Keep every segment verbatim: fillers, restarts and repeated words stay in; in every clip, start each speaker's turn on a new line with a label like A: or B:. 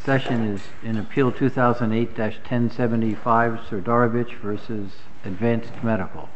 A: session is in Appeal two thousand eight dash ten seventy-five, Serdarovich versus Advanced Medical.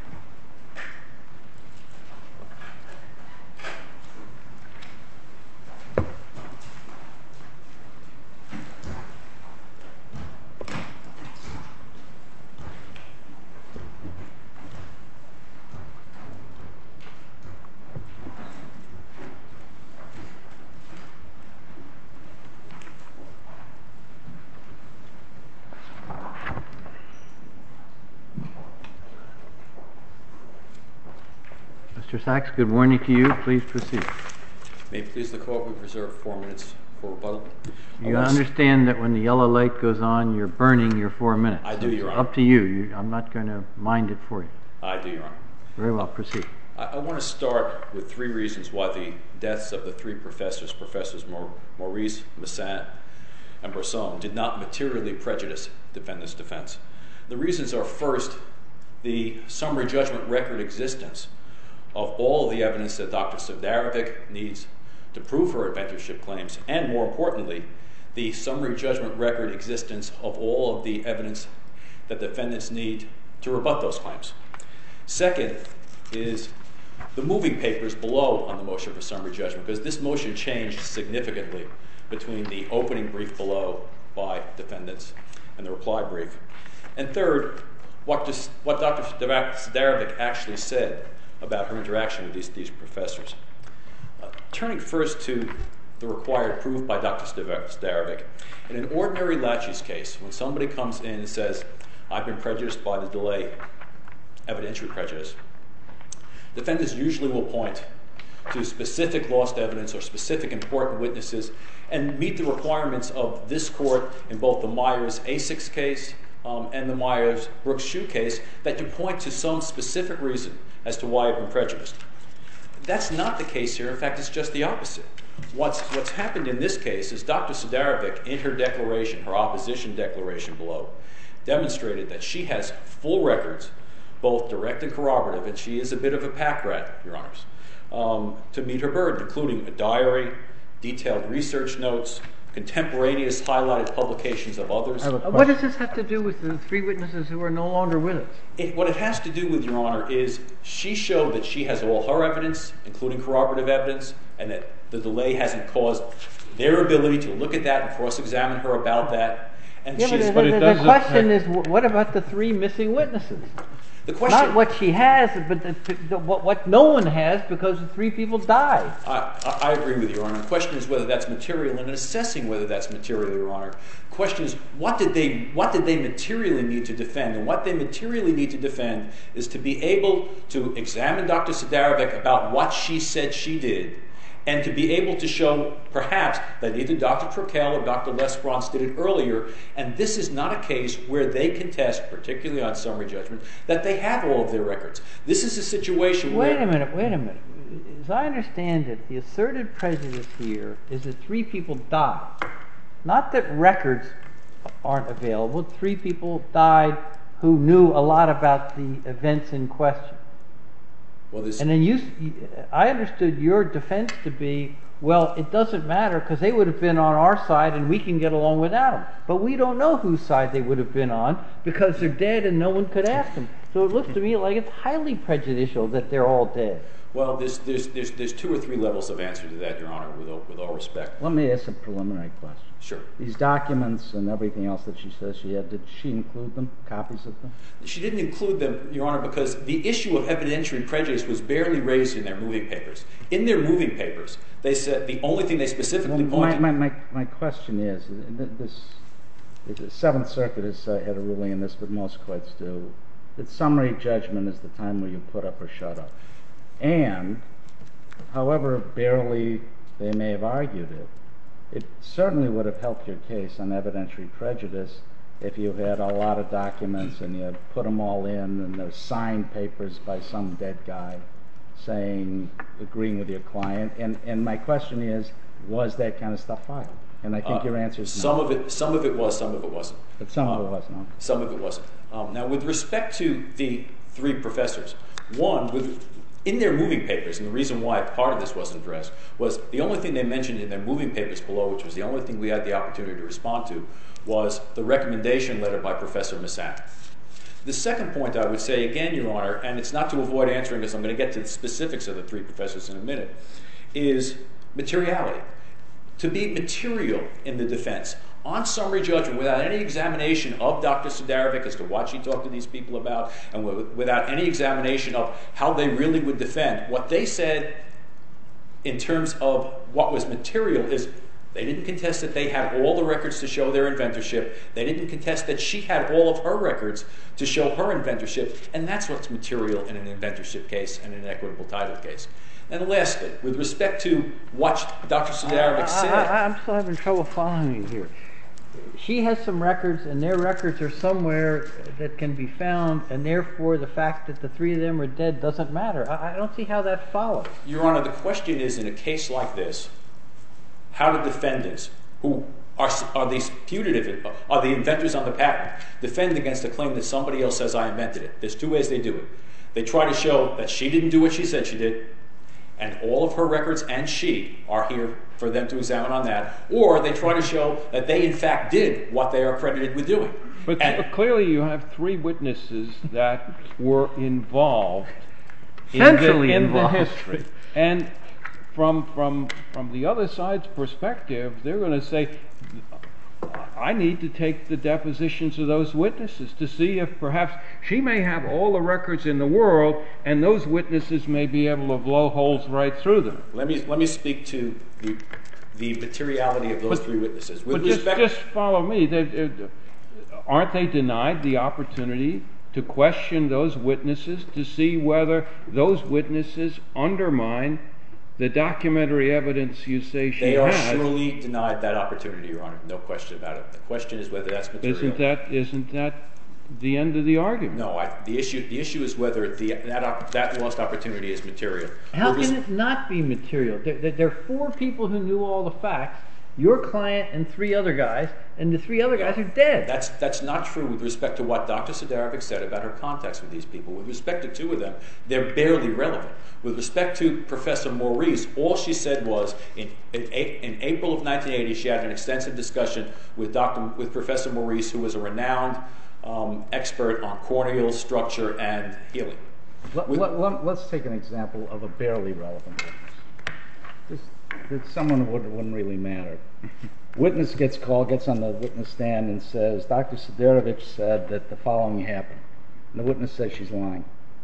A: Mister Sachs, good morning to you. Please proceed.
B: May it please the Court, we've reserved four minutes for rebuttal.
A: You understand that when the yellow light goes on, you're burning your four minutes.
B: I do, Your Honor.
A: Up to you. you. I'm not going to mind it for you.
B: I do, Your Honor.
A: Very well. Proceed.
B: I, I want to start with three reasons why the deaths of the three professors, Professors Maurice, Massin, and Bresson, did not materially prejudice defendant's defense. The reasons are, first, the summary judgment record existence of all the evidence that Doctor Serdarovich needs to prove her inventorship claims, and more importantly, the summary judgment record existence of all of the evidence that defendants need to rebut those claims. Second is the moving papers below on the motion for summary judgment, because this motion changed significantly between the opening brief below by defendants and the reply brief. And third, what, does, what Doctor Serdarovich actually said about her interaction with these, these professors. Uh, turning first to the required proof by Doctor Serdarovich, in an ordinary laches case, when somebody comes in and says, I've been prejudiced by the delay, evidentiary prejudice, defendants usually will point to specific lost evidence or specific important witnesses and meet the requirements of this court in both the Myers-Asics case um, and the Myers-Brooks-Shue case, that you point to some specific reason as to why I've been prejudiced. That's not the case here. In fact, it's just the opposite. What's, what's happened in this case is Doctor Serdarovich, in her declaration, her opposition declaration below, demonstrated that she has full records, both direct and corroborative, and she is a bit of a pack rat, Your Honors, um, to meet her burden, including a diary, detailed research notes, contemporaneous highlighted publications of others.
A: What does this have to do with the three witnesses who are no longer with us?
B: It, what it has to do with, Your Honor, is she showed that she has all her evidence, including corroborative evidence, and that the delay hasn't caused their ability to look at that and cross-examine her about that. And
A: yeah,
B: she's,
A: but the, the, the question is, what about the three missing witnesses?
B: The question,
A: not what she has, but the, the, what, what no one has, because the three people died.
B: I, I, I agree with you, Your Honor. The question is whether that's material, and in assessing whether that's material, Your Honor, the question is what did they what did they materially need to defend? And what they materially need to defend is to be able to examine Doctor Serdarovich about what she said she did, and to be able to show, perhaps, that either Doctor Trokel or Doctor Lesbrance did it earlier, and this is not a case where they contest, particularly on summary judgment, that they have all of their records. This is a situation
A: wait
B: where...
A: Wait a minute, wait a minute. As I understand it, the asserted prejudice here is that three people died. Not that records aren't available. Three people died who knew a lot about the events in question.
B: Well, this
A: and then you, I understood your defense to be, well, it doesn't matter because they would have been on our side and we can get along without them. But we don't know whose side they would have been on because they're dead and no one could ask them. So it looks to me like it's highly prejudicial that they're all dead.
B: Well, there's, there's, there's, there's two or three levels of answer to that, Your Honor, with all, with all respect.
C: Let me ask a preliminary question.
B: Sure.
C: These documents and everything else that she says she had, did she include them, copies of them?
B: She didn't include them, Your Honor, because the issue of evidentiary prejudice was barely raised in their moving papers. In their moving papers, they said the only thing they specifically
C: well,
B: pointed...
C: My, my, my, my question is, this, the Seventh Circuit has uh, had a ruling in this, but most courts do, that summary judgment is the time where you put up or shut up. And, however barely they may have argued it, it certainly would have helped your case on evidentiary prejudice if you had a lot of documents and you put them all in and there's signed papers by some dead guy saying, agreeing with your client. And, and my question is, was that kind of stuff filed? And I think uh, your answer is
B: some
C: no.
B: Of it, some of it was, some of it wasn't.
C: But some
B: um,
C: of it wasn't. Okay.
B: Some of it wasn't. Um, now, with respect to the three professors, one, with in their moving papers, and the reason why part of this wasn't addressed was the only thing they mentioned in their moving papers below, which was the only thing we had the opportunity to respond to, was the recommendation letter by Professor Massan. The second point I would say, again, Your Honor, and it's not to avoid answering this, I'm going to get to the specifics of the three professors in a minute, is materiality. To be material in the defense, on summary judgment, without any examination of Doctor Sidarovic as to what she talked to these people about, and without any examination of how they really would defend, what they said in terms of what was material is they didn't contest that they had all the records to show their inventorship. They didn't contest that she had all of her records to show her inventorship, and that's what's material in an inventorship case and an equitable title case. And lastly, with respect to what Doctor Sidarovic said...
A: I, I, I'm still having trouble following you here. She has some records, and their records are somewhere that can be found, and therefore the fact that the three of them are dead doesn't matter. I, I don't see how that follows.
B: Your Honor, the question is, in a case like this, how do defendants, who are, are these putative, are the inventors on the patent, defend against a claim that somebody else says I invented it? There's two ways they do it. They try to show that she didn't do what she said she did, and all of her records and she are here for them to examine on that, or they try to show that they in fact did what they are credited with doing.
D: But and, clearly you have three witnesses that were involved in, the, in involved. the history. And from, from, from the other side's perspective, they're going to say, I need to take the depositions of those witnesses to see if perhaps she may have all the records in the world, and those witnesses may be able to blow holes right through them.
B: Let me let me speak to the the materiality of those but, three witnesses. With
D: but
B: respect,
D: just, just follow me. They, they, aren't they denied the opportunity to question those witnesses to see whether those witnesses undermine the documentary evidence you say she has?
B: They are surely denied that opportunity, Your Honor. No question about it. The question is whether that's material.
D: Isn't that isn't that the end of the argument?
B: No. I, the issue the issue is whether the that that lost opportunity is material.
A: How can it not be material? There, there, there are four people who knew all the facts. Your client and three other guys, and the three other guys are dead.
B: That's that's not true with respect to what Doctor Sidarovic said about her contacts with these people. With respect to two of them, they're barely relevant. With respect to Professor Maurice, all she said was in, in, in April of nineteen eighty, she had an extensive discussion with Doctor with Professor Maurice, who was a renowned um, expert on corneal structure and healing.
C: Let, with, let, let, let's take an example of a barely relevant witness. This, That someone who wouldn't, wouldn't really matter. Witness gets called, gets on the witness stand and says, Doctor Sidarovic said that the following happened. And the witness says she's lying.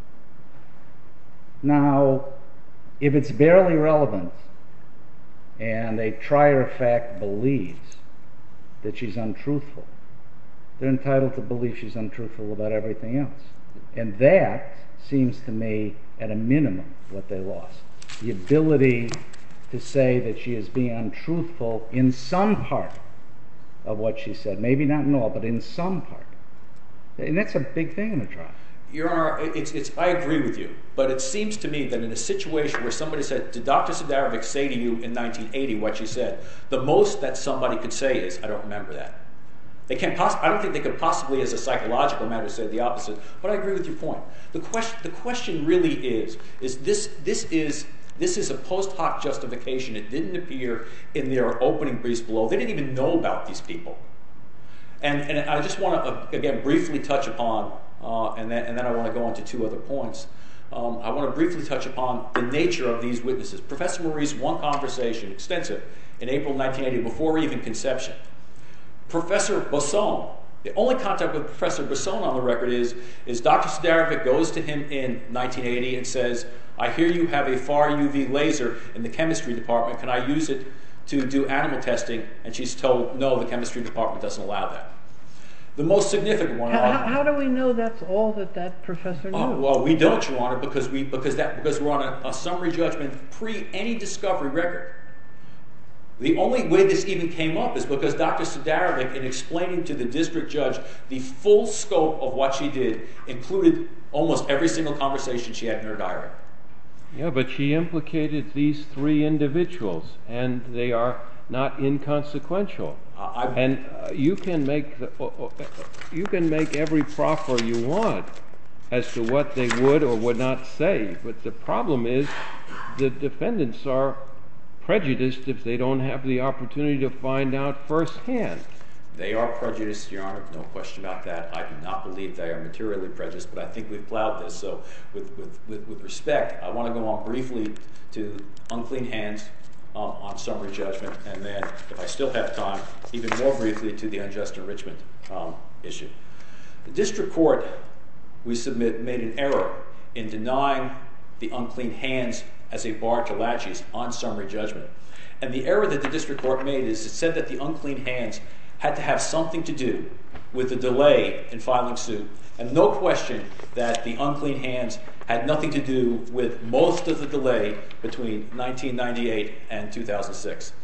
C: Now, if it's barely relevant and a trier of fact believes that she's untruthful, they're entitled to believe she's untruthful about everything else. And that seems to me, at a minimum, what they lost. The ability to say that she is being untruthful in some part of what she said. Maybe not in all, but in some part. And that's a big thing in a trial.
B: Your Honor, it's, it's, I agree with you, but it seems to me that in a situation where somebody said, did Doctor Sidarovic say to you in nineteen eighty what she said, the most that somebody could say is, I don't remember that. They can't poss- I don't think they could possibly, as a psychological matter, say the opposite, but I agree with your point. The question, the question really is, is this, this is... This is a post hoc justification. It didn't appear in their opening briefs below. They didn't even know about these people. And, and I just want to, uh, again, briefly touch upon, uh, and, then, and then I want to go on to two other points. Um, I want to briefly touch upon the nature of these witnesses. Professor Maurice, one conversation, extensive, in April nineteen eighty, before even conception. Professor Bosson, the only contact with Professor Bosson on the record is, is Doctor Sidarovic goes to him in nineteen eighty and says, I hear you have a far U V laser in the chemistry department. Can I use it to do animal testing? And she's told, no, the chemistry department doesn't allow that. The most significant one.
A: How, how, how do we know that's all that that professor knew?
B: Uh, well, we don't, Your Honor, because we because that because we're on a, a summary judgment pre any discovery record. The only way this even came up is because Doctor Sidarovic, in explaining to the district judge the full scope of what she did, included almost every single conversation she had in her diary.
D: Yeah, but she implicated these three individuals, and they are not inconsequential.
B: Uh,
D: and uh, you can make the, uh, uh, you can make every proffer you want, as to what they would or would not say. But the problem is the defendants are prejudiced if they don't have the opportunity to find out firsthand.
B: They are prejudiced, Your Honor, no question about that. I do not believe they are materially prejudiced, but I think we've plowed this. So with, with, with, with respect, I want to go on briefly to unclean hands um, on summary judgment, and then, if I still have time, even more briefly to the unjust enrichment um, issue. The district court, we submit, made an error in denying the unclean hands as a bar to laches on summary judgment. And the error that the district court made is it said that the unclean hands had to have something to do with the delay in filing suit, and no question that the unclean hands had nothing to do with most of the delay between nineteen ninety-eight and two thousand six.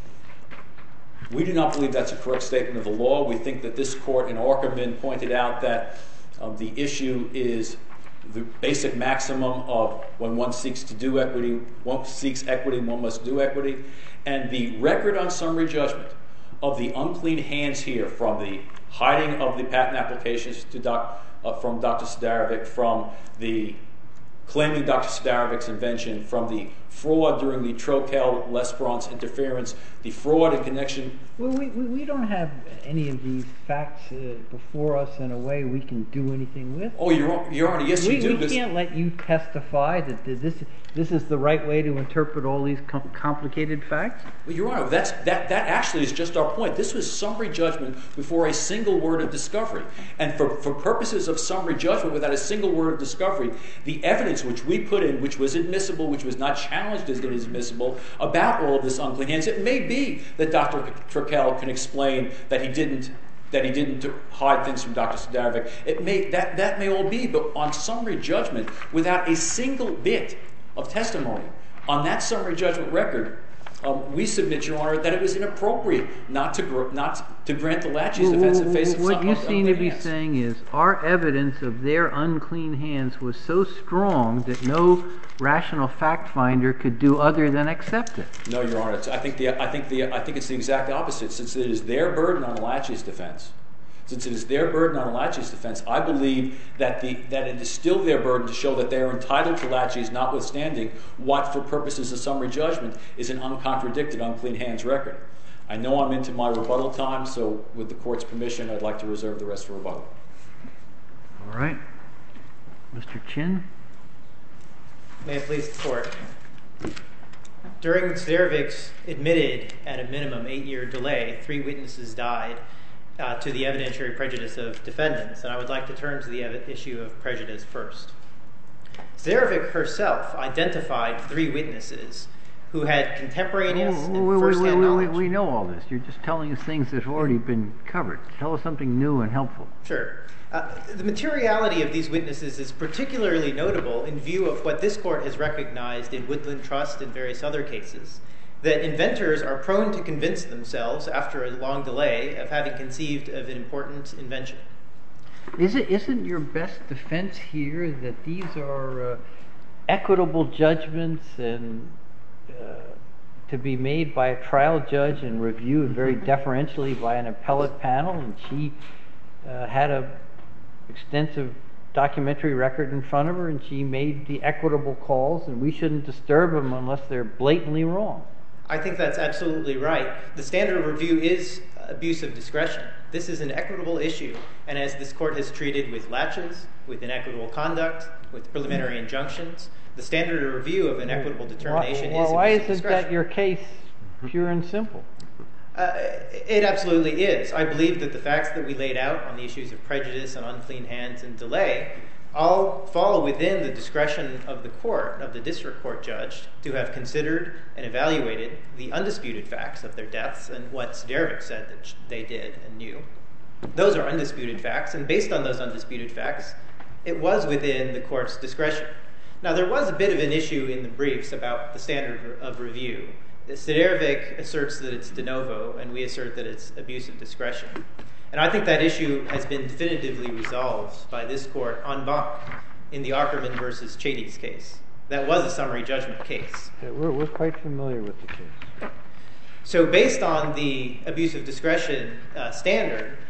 B: We do not believe that's a correct statement of the law. We think that this court in Aukerman pointed out that um, the issue is the basic maximum of when one seeks to do equity, one seeks equity, one must do equity, and the record on summary judgment of the unclean hands here, from the hiding of the patent applications to doc, uh, from Doctor Sidarovic, from the claiming Doctor Sidarovic's invention, from the fraud during the Trokel-Lesperance interference, the fraud in connection...
A: Well, we, we, we don't have any of these facts uh, before us in a way we can do anything with.
B: Oh, Your, Your Honor, yes,
A: we,
B: you do.
A: We can't let you testify that this, this is the right way to interpret all these com complicated facts.
B: Well, Your Honor, that's, that, that actually is just our point. This was summary judgment before a single word of discovery. And for, for purposes of summary judgment, without a single word of discovery, the evidence which we put in, which was admissible, which was not challenged as inadmissible, about all of this unclean hands, it may be that Doctor Trokel can explain that he didn't that he didn't hide things from Doctor Sidarovic. It may that that may all be, but on summary judgment, without a single bit of testimony on that summary judgment record, um, we submit, Your Honor, that it was inappropriate not to gr not to grant the laches defense in face of
A: what
B: some
A: you
B: of
A: seem to be
B: hands.
A: saying is our evidence of their unclean hands was so strong that no rational fact finder could do other than accept it.
B: No, Your Honor. It's, I think the I think the I think it's the exact opposite. Since it is their burden on a laches defense, since it is their burden on a laches defense, I believe that the that it is still their burden to show that they are entitled to laches, notwithstanding what, for purposes of summary judgment, is an uncontradicted unclean hands record. I know I'm into my rebuttal time, so with the court's permission, I'd like to reserve the rest for rebuttal.
A: All right, Mister Chin.
E: May it please the court. During Sidarovic's admitted, at a minimum, eight-year delay, three witnesses died uh, to the evidentiary prejudice of defendants, and I would like to turn to the issue of prejudice first. Sidarovic herself identified three witnesses who had contemporaneous
A: oh,
E: and
A: wait,
E: first-hand
A: wait, wait,
E: knowledge.
A: wait, we know all this. You're just telling us things that have already been covered. Tell us something new and helpful.
E: Sure. Uh, the materiality of these witnesses is particularly notable in view of what this court has recognized in Woodland Trust and various other cases, that inventors are prone to convince themselves, after a long delay, of having conceived of an important invention.
A: Is it, isn't your best defense here that these are uh, equitable judgments and uh, to be made by a trial judge and reviewed very deferentially by an appellate panel, and she uh, had a extensive documentary record in front of her, and she made the equitable calls, and we shouldn't disturb them unless they're blatantly wrong?
E: I think that's absolutely right. The standard of review is abuse of discretion. This is an equitable issue, and as this court has treated with laches, with inequitable conduct, with preliminary injunctions, the standard of review of an equitable determination
A: why,
E: is
A: why
E: abuse of
A: isn't
E: discretion.
A: that your case, pure and simple?
E: Uh, it absolutely is. I believe that the facts that we laid out on the issues of prejudice and unclean hands and delay all fall within the discretion of the court, of the district court judge, to have considered and evaluated the undisputed facts of their deaths and what Sidarovic said that they did and knew. Those are undisputed facts, and based on those undisputed facts, it was within the court's discretion. Now, there was a bit of an issue in the briefs about the standard of review. Sidarovic asserts that it's de novo, and we assert that it's abuse of discretion. And I think that issue has been definitively resolved by this court en banc in the Ackerman versus Chady's case. That was a summary judgment case.
A: Yeah, we're, we're quite familiar with the case.
E: So based on the abuse of discretion uh, standard,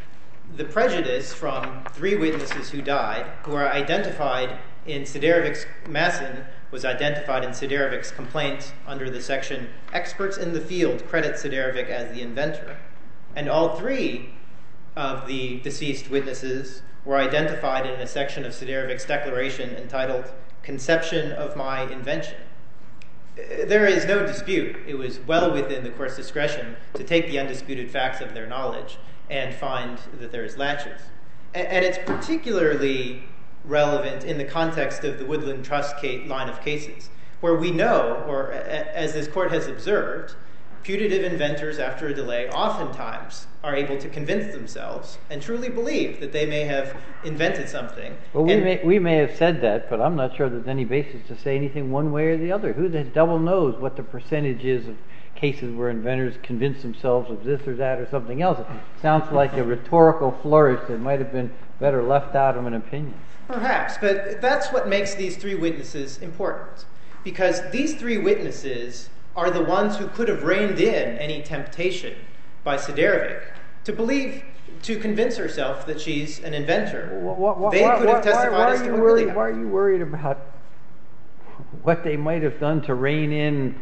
E: the prejudice from three witnesses who died, who are identified in Siderowicz, Masson was identified in Siderowic's complaint under the section, experts in the field credit Siderovic as the inventor. And all three of the deceased witnesses were identified in a section of Siderovic's declaration entitled, Conception of My Invention. There is no dispute. It was well within the court's discretion to take the undisputed facts of their knowledge and find that there is laches. And it's particularly relevant in the context of the Woodland Trust line of cases, where we know, or as this court has observed, putative inventors after a delay oftentimes are able to convince themselves and truly believe that they may have invented something.
A: Well, we may, we may have said that, but I'm not sure there's any basis to say anything one way or the other. Who the devil knows what the percentage is of cases where inventors convince themselves of this or that or something else? It sounds like a rhetorical flourish that might have been better left out of an opinion.
E: Perhaps, but that's what makes these three witnesses important. Because these three witnesses are the ones who could have reined in any temptation by Siderovic to believe, to convince herself that she's an inventor.
A: Why, why,
E: they could have testified
A: why, why
E: as to what
A: worried,
E: really happened.
A: Why are you worried about what they might have done to rein in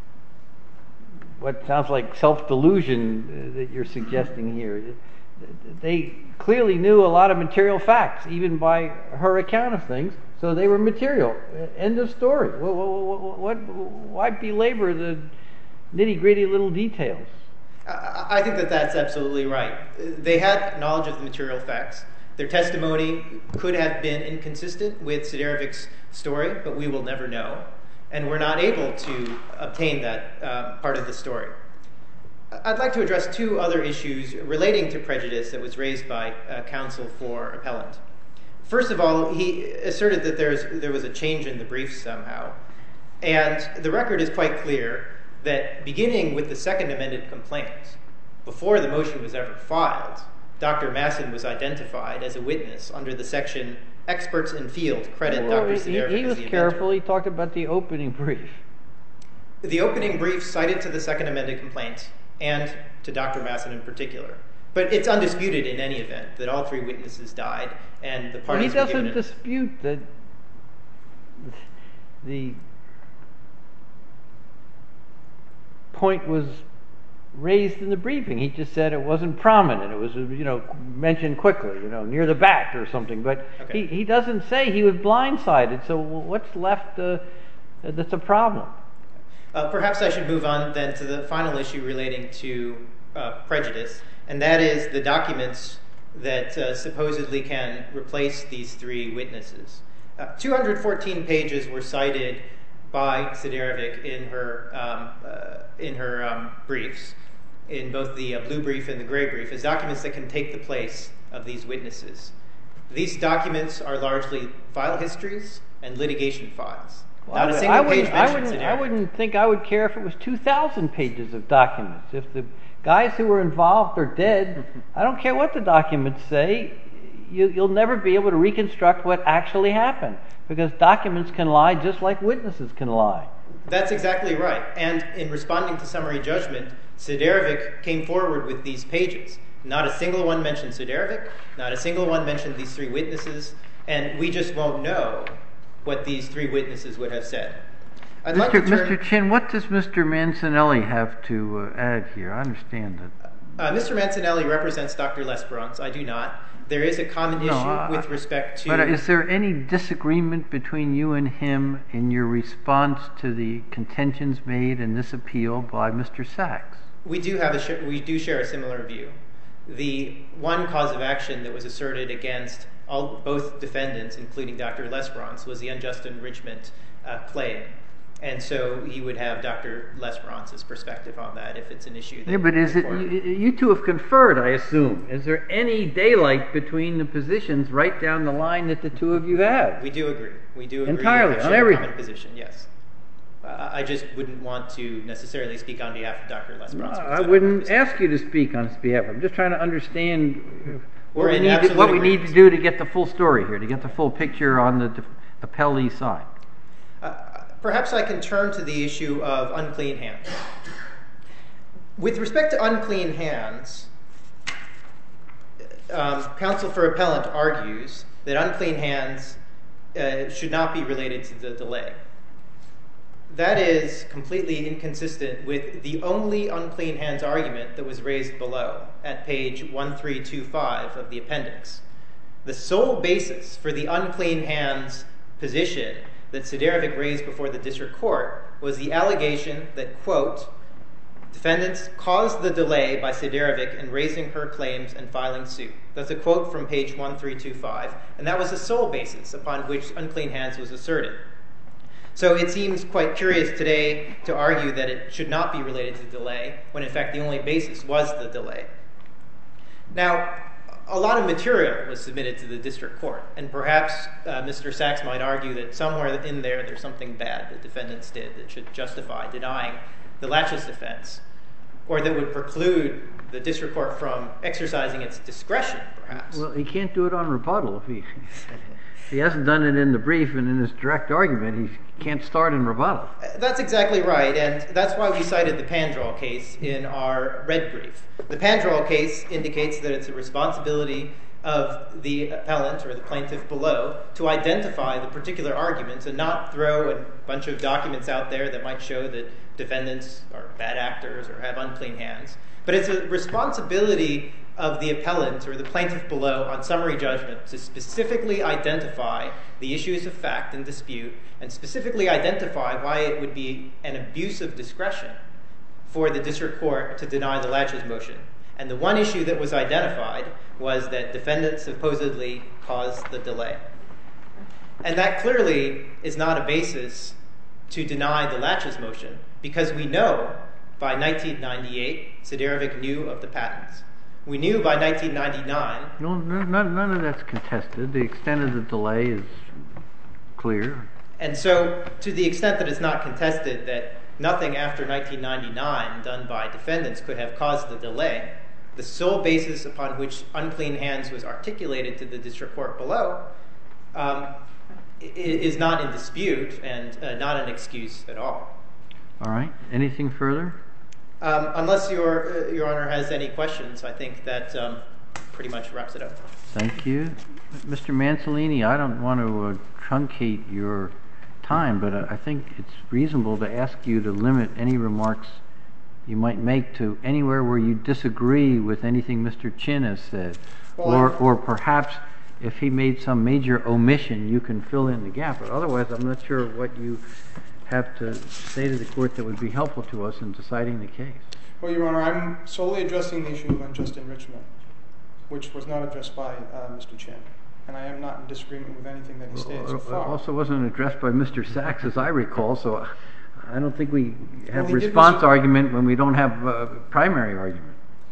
A: what sounds like self-delusion that you're suggesting here? They clearly knew a lot of material facts, even by her account of things, so they were material. End of story. What, what, what, why belabor the nitty-gritty little details?
E: I think that that's absolutely right. They had knowledge of the material facts. Their testimony could have been inconsistent with Siderovic's story, but we will never know. And we're not able to obtain that uh, part of the story. I'd like to address two other issues relating to prejudice that was raised by uh, counsel for appellant. First of all, he asserted that there's, there was a change in the briefs somehow. And the record is quite clear that beginning with the second amended complaint, before the motion was ever filed, Doctor Masson was identified as a witness under the section experts in field credit
A: well,
E: Doctor Siderovic as the
A: He was
E: inventor.
A: careful. He talked about the opening brief.
E: The opening brief cited to the second amended complaint and to Doctor Masson in particular. But it's undisputed in any event that all three witnesses died and the parties
A: well,
E: were given...
A: He doesn't dispute that the point was raised in the briefing. He just said it wasn't prominent. It was, you know, mentioned quickly, you know, near the back or something. But
E: okay.
A: he, he doesn't say he was blindsided. So what's left uh, that's a problem?
E: Uh, perhaps I should move on then to the final issue relating to uh, prejudice, and that is the documents that uh, supposedly can replace these three witnesses. Uh, two hundred fourteen pages were cited by Siderovic in her um, uh, in her um, briefs, in both the uh, blue brief and the gray brief, as documents that can take the place of these witnesses. These documents are largely file histories and litigation files.
A: Well,
E: Not a
A: I
E: single
A: wouldn't,
E: page
A: I
E: mentions
A: wouldn't,
E: Siderovic.
A: I wouldn't think I would care if it was two thousand pages of documents. If the guys who were involved are dead, I don't care what the documents say. You, you'll never be able to reconstruct what actually happened, because documents can lie just like witnesses can lie.
E: That's exactly right. And in responding to summary judgment, Siderovic came forward with these pages. Not a single one mentioned Siderovic. Not a single one mentioned these three witnesses. And we just won't know what these three witnesses would have said. I'd like
A: Mister
E: to turn,
A: Mister Chin, what does Mister Mancinelli have to uh, add here? I understand that.
E: Uh, Mister Mancinelli represents Doctor Lesperance. I do not. There is a common issue
A: No, I-
E: with respect to...
A: But is there any disagreement between you and him in your response to the contentions made in this appeal by Mister Sachs?
E: We do have a sh- we do share a similar view. The one cause of action that was asserted against all both defendants, including Doctor Lesperance, was the unjust enrichment uh, claim. And so he would have Doctor Lesperance's perspective on that if it's an issue. That
A: Yeah, but is it
E: before-
A: you, you two have conferred, I assume. Is there any daylight between the positions right down the line that the two of you have?
E: We do agree. We do agree.
A: Entirely,
E: we
A: on
E: share a
A: everything.
E: common position, yes. Uh, I just wouldn't want to necessarily speak on behalf of Doctor Lesperance.
A: I wouldn't ask you to speak on his behalf. I'm just trying to understand what
E: We're
A: we,
E: in
A: need to,
E: absolute
A: what we need
E: agreement.
A: to do to get the full story here, to get the full picture on the def- appellee side.
E: Uh, perhaps I can turn to the issue of unclean hands. With respect to unclean hands, um, counsel for appellant argues that unclean hands uh, should not be related to the delay. That is completely inconsistent with the only unclean hands argument that was raised below at page one three two five of the appendix. The sole basis for the unclean hands position that Siderovic raised before the district court was the allegation that, quote, defendants caused the delay by Siderovic in raising her claims and filing suit. That's a quote from page one three two five, and that was the sole basis upon which unclean hands was asserted. So it seems quite curious today to argue that it should not be related to delay, when in fact the only basis was the delay. Now, a lot of material was submitted to the district court, and perhaps uh, Mister Sachs might argue that somewhere in there there's something bad that defendants did that should justify denying the laches defense, or that would preclude the district court from exercising its discretion, perhaps.
A: Well, he can't do it on rebuttal. If he, if he hasn't done it in the brief and in his direct argument, he can't start in rebuttal.
E: That's exactly right, and that's why we cited the Pandrol case in our red brief. The Pandrol case indicates that it's a responsibility of the appellant or the plaintiff below to identify the particular arguments and not throw a bunch of documents out there that might show that defendants are bad actors or have unclean hands. But it's a responsibility of the appellant or the plaintiff below on summary judgment to specifically identify the issues of fact and dispute and specifically identify why it would be an abuse of discretion for the district court to deny the laches motion. And the one issue that was identified was that defendants supposedly caused the delay. And that clearly is not a basis to deny the laches motion, because we know by nineteen ninety-eight, Siderovic knew of the patents. We knew by nineteen ninety-nine...
A: No, none, none of that's contested. The extent of the delay is clear.
E: And so, to the extent that it's not contested that nothing after nineteen ninety-nine done by defendants could have caused the delay, the sole basis upon which unclean hands was articulated to the district court below um, is not in dispute and uh, not an excuse at all.
A: All right. Anything further?
E: Um, unless your, uh, Your Honor has any questions, I think that um, pretty much wraps it up.
A: Thank you. Mister Manzolini, I don't want to uh, truncate your time, but uh, I think it's reasonable to ask you to limit any remarks you might make to anywhere where you disagree with anything Mister Chin has said.
F: Well,
A: or, or perhaps if he made some major omission, you can fill in the gap. But otherwise, I'm not sure what you have to say to the court that would be helpful to us in deciding the case.
F: Well, Your Honor, I'm solely addressing the issue of unjust enrichment, which was not addressed by uh, Mister Chin. And I am not in disagreement with anything that he stated so far.
A: It also wasn't addressed by Mister Sachs, as I recall, so I don't think we have
F: well,
A: response argument when we don't have a primary argument.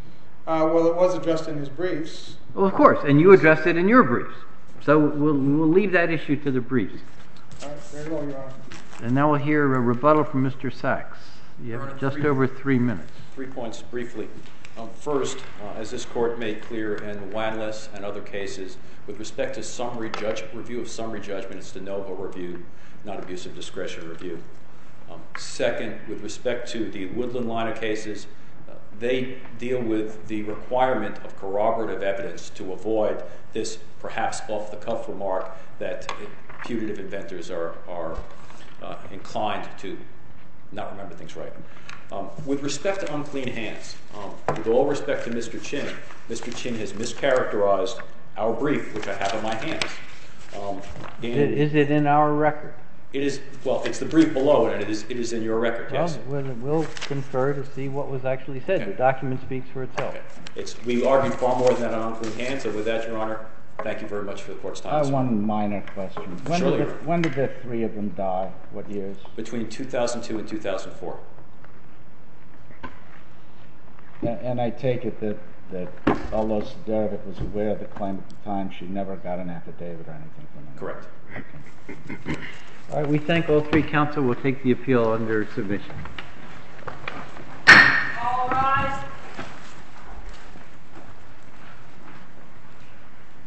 F: Uh, well, it was addressed in his briefs.
A: Well, of course, and you addressed it in your briefs. So we'll, we'll leave that issue to the briefs.
F: All right, very well, Your Honor.
A: And now we'll hear a rebuttal from Mister Sachs. You have just
B: three,
A: over three minutes.
B: Three points briefly. Um, first, uh, as this court made clear in Wanless and other cases, with respect to summary judge, review of summary judgment, it's de novo review, not abuse of discretion review. Um, second, with respect to the Woodland line of cases, uh, they deal with the requirement of corroborative evidence to avoid this perhaps off-the-cuff remark that putative inventors are, are uh, inclined to not remember things right. Um, with respect to unclean hands, um, with all respect to Mister Chin, Mister Chin has mischaracterized our brief, which I have in my hands. Um,
A: Is it in our record?
B: It is, well, it's the brief below it, and it is, it is in your record, yes.
A: Well, we'll, we'll confer to see what was actually said.
B: Okay.
A: The document speaks for itself.
B: Okay. It's, we argued far more than that on unclean hands, so with that, Your Honor, thank you very much for the court's time.
C: I have one minor question. When
B: Surely.
C: did, the, when did the three of them die? What years?
B: Between two thousand two and two thousand four.
C: And, and I take it that, that although Siderovic was aware of the claim at the time, she never got an affidavit or anything from him?
B: Correct.
C: Okay.
A: All right, we thank all three counsel. We'll take the appeal under submission.